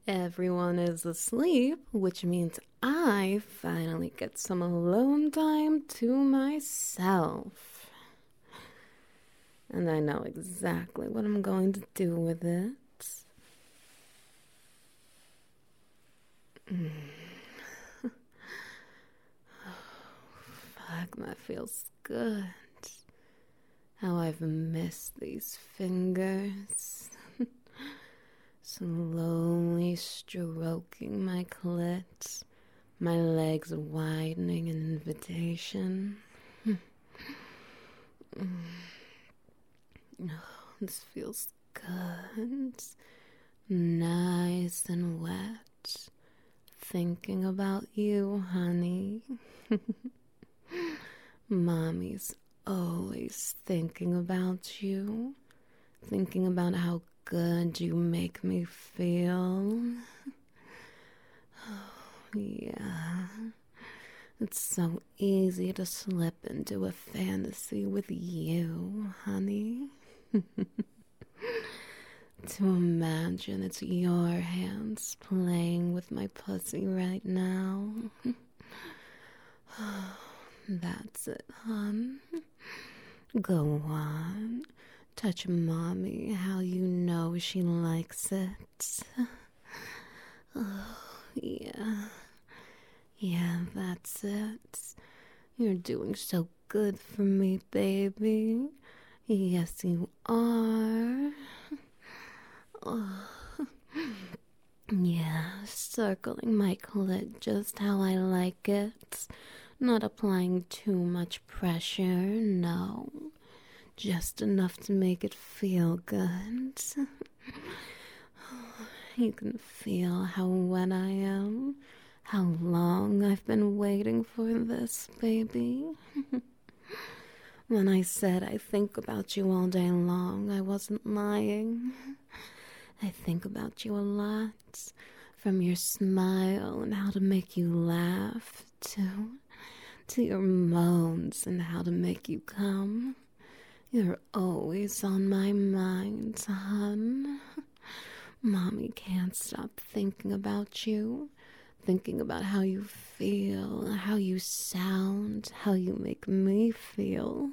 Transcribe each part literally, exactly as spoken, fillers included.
Everyone is asleep, which means I finally get some alone time to myself. And I know exactly what I'm going to do with it. Mm. Fuck, that feels good. How I've missed these fingers. Slowly stroking my clit, my legs widening in invitation. Oh, this feels good. Nice and wet. Thinking about you, honey. Mommy's always thinking about you. Thinking about how good you make me feel. Oh, yeah. It's so easy to slip into a fantasy with you, honey. To imagine it's your hands playing with my pussy right now. That's it, hon. Go on. Touch mommy how you know she likes it. Oh, yeah. Yeah, that's it. You're doing so good for me, baby. Yes, you are. Oh. Yeah, circling my clit just how I like it. Not applying too much pressure, no. Just enough to make it feel good. You can feel how wet I am, how long I've been waiting for this, baby. When I said I think about you all day long, I wasn't lying. I think about you a lot, from your smile and how to make you laugh, to, to your moans and how to make you come. You're always on my mind, hon. Mommy can't stop thinking about you, thinking about how you feel, how you sound, how you make me feel.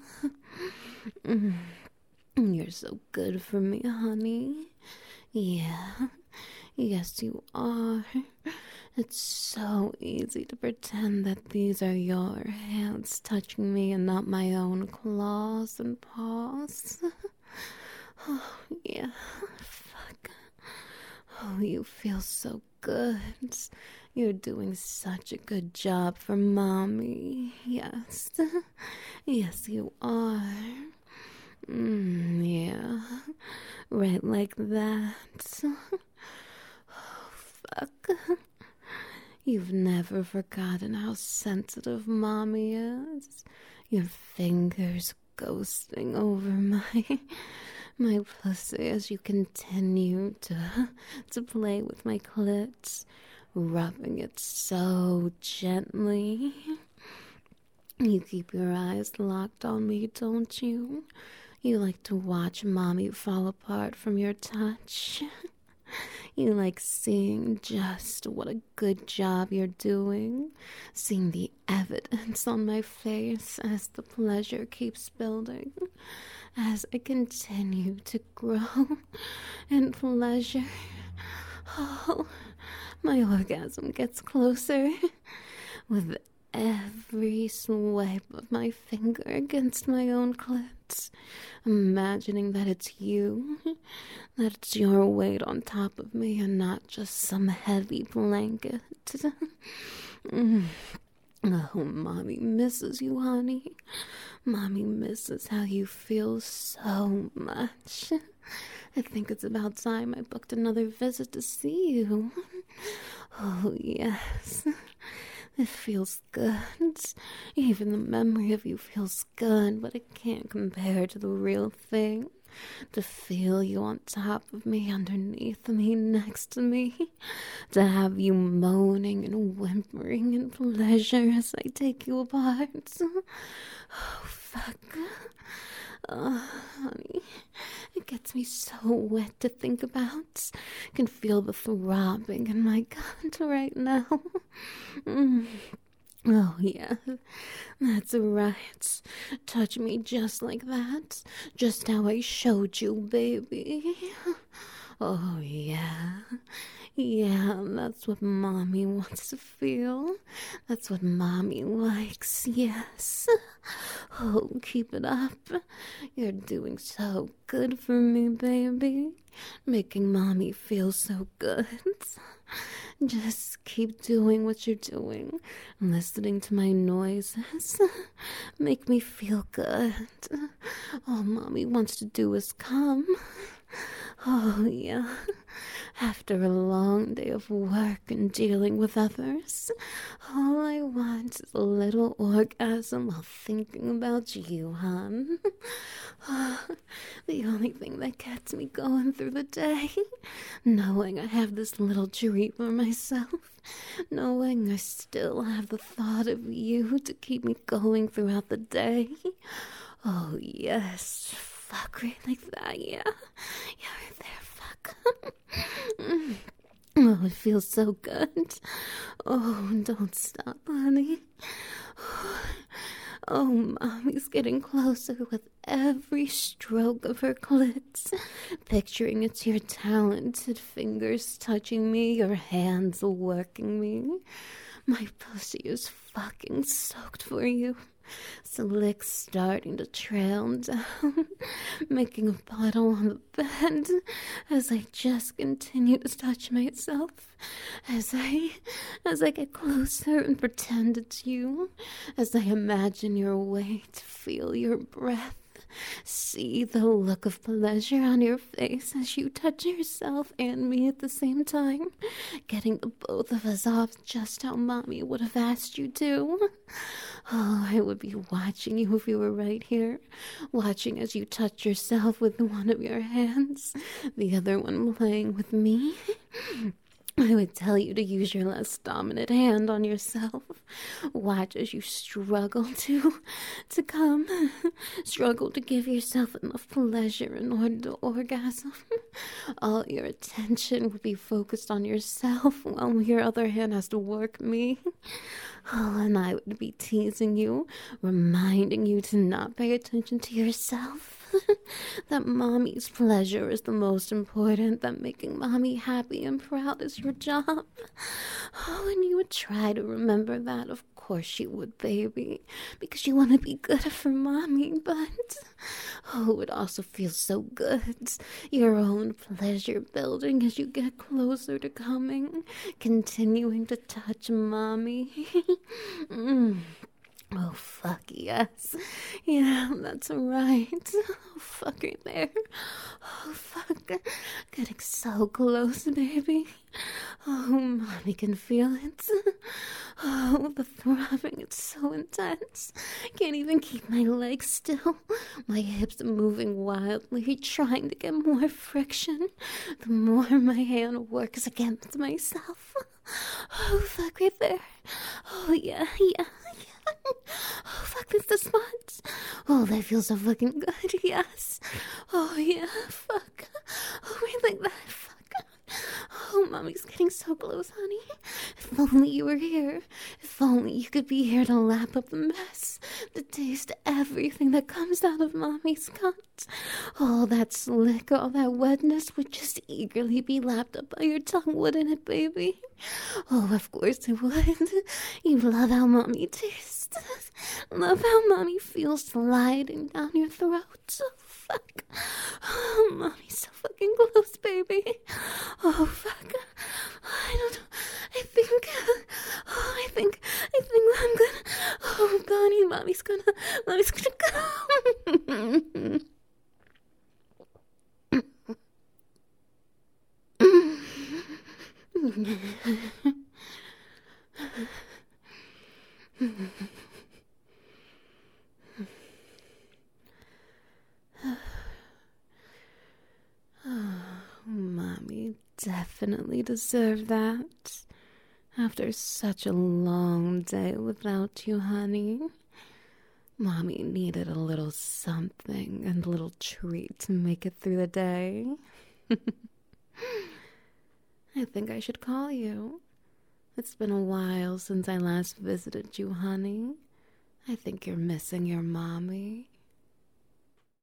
You're so good for me, honey. Yeah, yes you are. It's so easy to pretend that these are your hands touching me and not my own claws and paws. Oh, yeah, fuck. Oh, you feel so good. You're doing such a good job for mommy. Yes, yes you are. Mm, yeah, right like that. Oh, fuck. You've never forgotten how sensitive mommy is. Your fingers ghosting over my my pussy as you continue to to play with my clit, rubbing it so gently. You keep your eyes locked on me, don't you? You like to watch mommy fall apart from your touch. You like seeing just what a good job you're doing, seeing the evidence on my face as the pleasure keeps building, as I continue to grow in pleasure. Oh, my orgasm gets closer with every swipe of my finger against my own clit, imagining that it's you, that it's your weight on top of me and not just some heavy blanket. Mm. Oh, mommy misses you, honey. Mommy misses how you feel so much. I think it's about time I booked another visit to see you. Oh, yes. It feels good. Even the memory of you feels good, but it can't compare to the real thing. To feel you on top of me, underneath me, next to me. To have you moaning and whimpering in pleasure as I take you apart. Oh, fuck. Oh, honey, it gets me so wet to think about. I can feel the throbbing in my gut right now. Mm. Oh, yeah, that's right. Touch me just like that. Just how I showed you, baby. Oh, yeah. Yeah, that's what Mommy wants to feel. That's what Mommy likes, yes. Oh, keep it up. You're doing so good for me, baby. Making Mommy feel so good. Just keep doing what you're doing. Listening to my noises. Make me feel good. All Mommy wants to do is come. Oh, yeah. After a long day of work and dealing with others, all I want is a little orgasm while thinking about you, hon. The only thing that gets me going through the day, knowing I have this little treat for myself, knowing I still have the thought of you to keep me going throughout the day. Oh, yes. Fuck right like that, yeah. Yeah, right there, fuck. Oh, it feels so good. Oh, don't stop, honey. Oh, Mommy's getting closer with every stroke of her clit. Picturing it's your talented fingers touching me, your hands working me. My pussy is fucking soaked for you. Slick starting to trail down, making a puddle on the bed as I just continue to touch myself, as I, as I get closer and pretend it's you, as I imagine your weight, feel your breath, see the look of pleasure on your face as you touch yourself and me at the same time, getting the both of us off just how Mommy would have asked you to. Oh, I would be watching you if you were right here, watching as you touch yourself with one of your hands, the other one playing with me. I would tell you to use your less dominant hand on yourself. Watch as you struggle to, to come. Struggle to give yourself enough pleasure in order to orgasm. All your attention would be focused on yourself while your other hand has to work me. Oh, and I would be teasing you, reminding you to not pay attention to yourself. That Mommy's pleasure is the most important, that making Mommy happy and proud is your job. Oh, and you would try to remember that. Of course you would, baby, because you want to be good for Mommy, but oh, it also feels so good. Your own pleasure building as you get closer to coming, continuing to touch Mommy. mm. Oh, fuck, yes. Yeah, that's right. Oh, fuck right there. Oh, fuck. Getting so close, baby. Oh, Mommy can feel it. Oh, the throbbing, it's so intense. Can't even keep my legs still. My hips moving wildly, trying to get more friction. The more my hand works against myself. Oh, fuck right there. Oh, yeah, yeah, yeah. Oh, fuck, that's the spot. Oh, that feels so fucking good, yes. Oh, yeah, fuck. Oh, wait, like that, fuck. Oh, Mommy's getting so close, honey. If only you were here. If only you could be here to lap up the mess, to taste everything that comes out of Mommy's cunt. All that slick, all that wetness would just eagerly be lapped up by your tongue, wouldn't it, baby? Oh, of course it would. You love how Mommy tastes. Love how Mommy feels sliding down your throat. Oh, fuck. Oh, Mommy's so fucking close, baby. Oh, fuck. I don't know. I think, oh, I think, I think I'm gonna, oh, Bonnie, Mommy's gonna, Mommy's gonna go. Mommy definitely deserved that. After such a long day without you, honey. Mommy needed a little something and a little treat to make it through the day. I think I should call you. It's been a while since I last visited you, honey. I think you're missing your mommy.